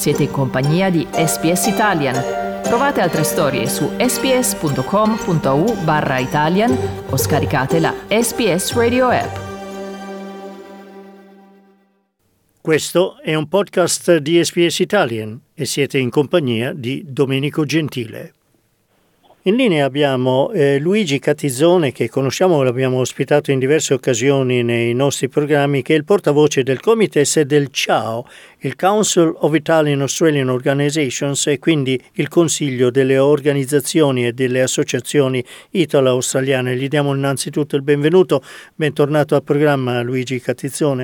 Siete in compagnia di SBS Italian. Trovate altre storie su sbs.com.au/Italian o scaricate la SBS Radio app. Questo è un podcast di SBS Italian e siete in compagnia di Domenico Gentile. In linea abbiamo Luigi Cattizzone, che conosciamo, l'abbiamo ospitato in diverse occasioni nei nostri programmi, che è il portavoce del Comites del CIAO, il Council of Italian Australian Organizations, e quindi il consiglio delle organizzazioni e delle associazioni italo-australiane. Gli diamo innanzitutto il benvenuto. Bentornato al programma, Luigi Cattizzone.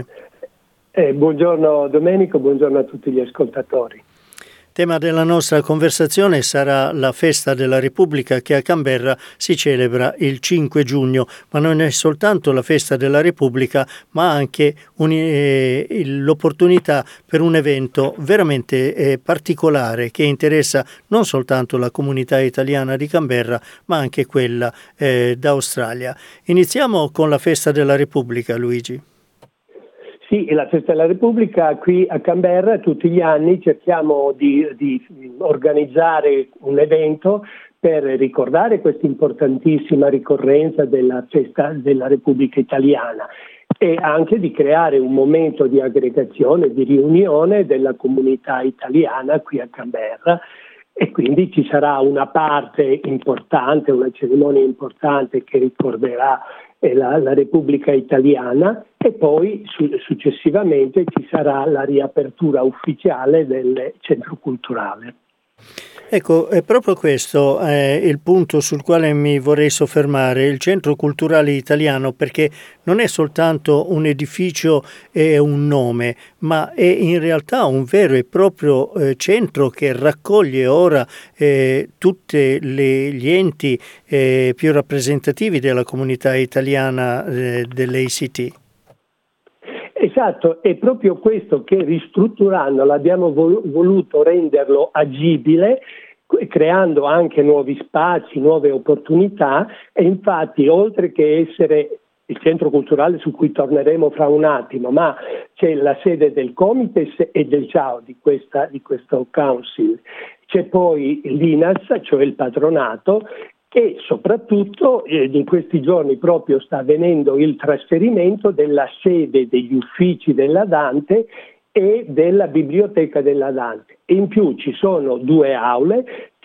Buongiorno Domenico, buongiorno a tutti gli ascoltatori. Tema della nostra conversazione sarà la Festa della Repubblica, che a Canberra si celebra il 5 giugno, ma non è soltanto la Festa della Repubblica, ma anche l'opportunità per un evento veramente particolare che interessa non soltanto la comunità italiana di Canberra, ma anche quella d'Australia. Iniziamo con la Festa della Repubblica, Luigi. Sì, la Festa della Repubblica qui a Canberra tutti gli anni cerchiamo di organizzare un evento per ricordare questa importantissima ricorrenza della Festa della Repubblica Italiana e anche di creare un momento di aggregazione, di riunione della comunità italiana qui a Canberra. E quindi ci sarà una parte importante, una cerimonia importante che ricorderà la Repubblica Italiana, e poi successivamente ci sarà la riapertura ufficiale del centro culturale. Ecco, è proprio questo il punto sul quale mi vorrei soffermare, il Centro Culturale Italiano, perché non è soltanto un edificio e un nome, ma è in realtà un vero e proprio centro che raccoglie ora tutti gli enti più rappresentativi della comunità italiana dell'ACT. Esatto, è proprio questo che ristrutturando l'abbiamo voluto renderlo agibile, creando anche nuovi spazi, nuove opportunità, e infatti oltre che essere il centro culturale su cui torneremo fra un attimo, ma c'è la sede del Comites e del CIAO di questo Council, c'è poi l'INAS, cioè il patronato, e soprattutto in questi giorni proprio sta avvenendo il trasferimento della sede degli uffici della Dante e della biblioteca della Dante. E in più ci sono 2 aule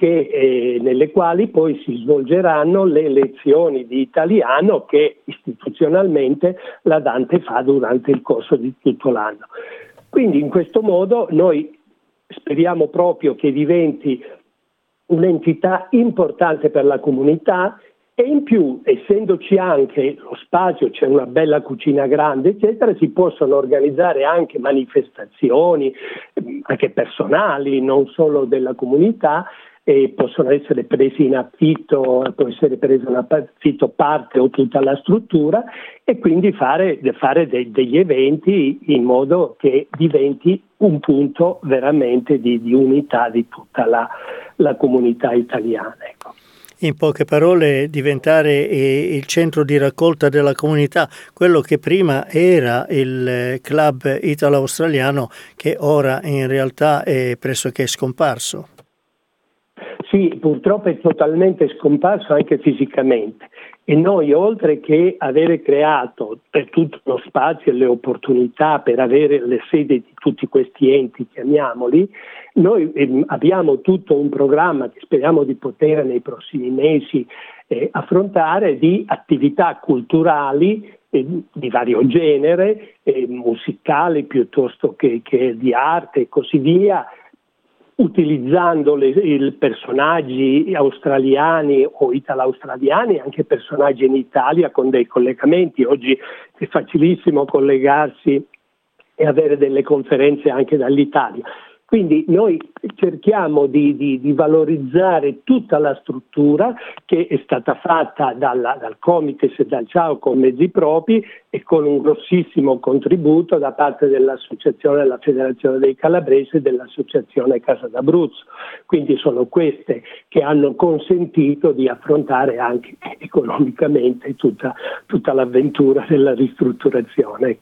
nelle quali poi si svolgeranno le lezioni di italiano che istituzionalmente la Dante fa durante il corso di tutto l'anno. Quindi in questo modo noi speriamo proprio che diventi un'entità importante per la comunità, e in più, essendoci anche lo spazio, c'è una bella cucina grande, eccetera, si possono organizzare anche manifestazioni, anche personali, non solo della comunità, e possono essere presi in affitto, può essere presa in affitto parte o tutta la struttura, e quindi fare degli eventi in modo che diventi un punto veramente di unità di tutta la comunità italiana. Ecco. In poche parole, diventare il centro di raccolta della comunità, quello che prima era il club italo-australiano, che ora in realtà è pressoché scomparso. Sì, purtroppo è totalmente scomparso anche fisicamente, e noi, oltre che avere creato per tutto lo spazio e le opportunità per avere le sedi di tutti questi enti, chiamiamoli, noi abbiamo tutto un programma che speriamo di poter nei prossimi mesi affrontare, di attività culturali di vario genere, musicali piuttosto che di arte e così via, utilizzando i personaggi australiani o italo-australiani, anche personaggi in Italia con dei collegamenti. Oggi è facilissimo collegarsi e avere delle conferenze anche dall'Italia. Quindi noi cerchiamo di valorizzare tutta la struttura che è stata fatta dal Comites e dal CIAO con mezzi propri e con un grossissimo contributo da parte dell'Associazione della Federazione dei Calabresi e dell'Associazione Casa d'Abruzzo. Quindi sono queste che hanno consentito di affrontare anche economicamente tutta l'avventura della ristrutturazione. Ecco.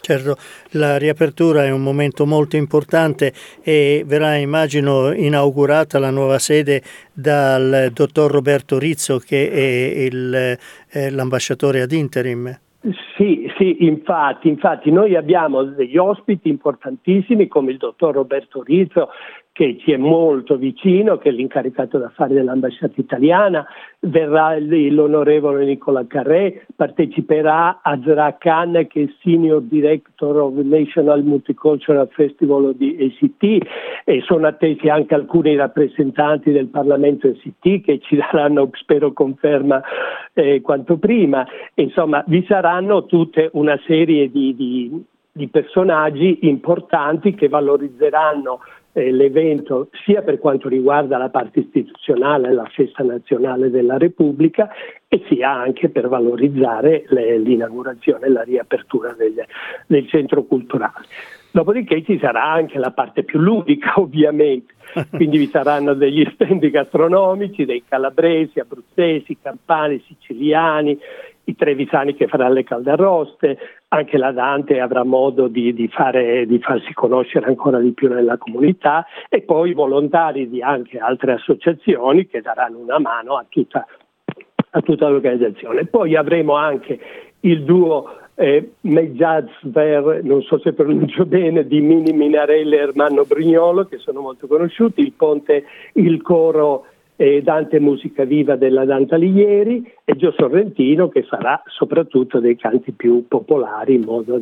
Certo, la riapertura è un momento molto importante e verrà, immagino, inaugurata la nuova sede dal dottor Roberto Rizzo, che è l'ambasciatore ad interim. Sì, infatti noi abbiamo degli ospiti importantissimi come il dottor Roberto Rizzo, che ci è molto vicino, che è l'incaricato d'affari dell'ambasciata italiana. Verrà l'onorevole Nicola Carré, parteciperà Azra Khan, che è Senior Director of National Multicultural Festival di ACT, e sono attesi anche alcuni rappresentanti del Parlamento ACT che ci daranno, spero, conferma quanto prima. Insomma, vi saranno tutte una serie di personaggi importanti che valorizzeranno l'evento sia per quanto riguarda la parte istituzionale, la festa nazionale della Repubblica, e sia anche per valorizzare l'inaugurazione e la riapertura del centro culturale. Dopodiché ci sarà anche la parte più ludica, ovviamente, quindi vi saranno degli stand gastronomici dei calabresi, abruzzesi, campani, siciliani, i trevisani che faranno le caldarroste, anche la Dante avrà modo di farsi conoscere ancora di più nella comunità, e poi volontari di anche altre associazioni che daranno una mano a tutta l'organizzazione. Poi avremo anche il duo Mejazver, non so se pronuncio bene, di Mini Minarelli e Ermanno Brignolo, che sono molto conosciuti, il coro Dante Musica Viva della Dante Alighieri, e Gio Sorrentino, che farà soprattutto dei canti più popolari in modo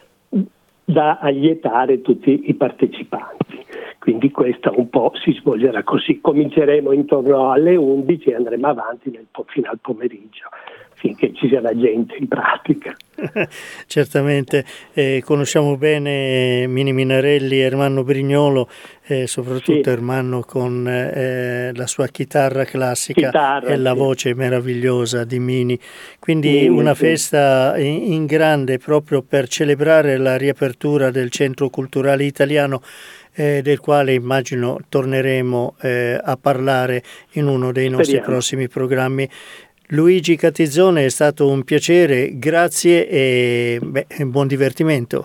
da allietare tutti i partecipanti. Quindi questo un po' si svolgerà così. Cominceremo intorno alle 11 e andremo avanti fino al pomeriggio, finché ci sia la gente in pratica. Certamente, conosciamo bene Mini Minarelli e Ermanno Brignolo, soprattutto sì. Ermanno con la sua chitarra classica e la voce meravigliosa di Mini. Quindi una festa in grande proprio per celebrare la riapertura del Centro Culturale Italiano, del quale immagino torneremo a parlare in uno dei nostri prossimi programmi. Luigi Catizzone, è stato un piacere, grazie e buon divertimento.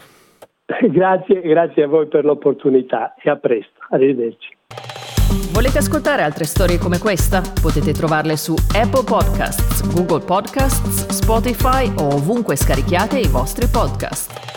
Grazie a voi per l'opportunità e a presto, arrivederci. Volete ascoltare altre storie come questa? Potete trovarle su Apple Podcasts, Google Podcasts, Spotify o ovunque scarichiate i vostri podcast.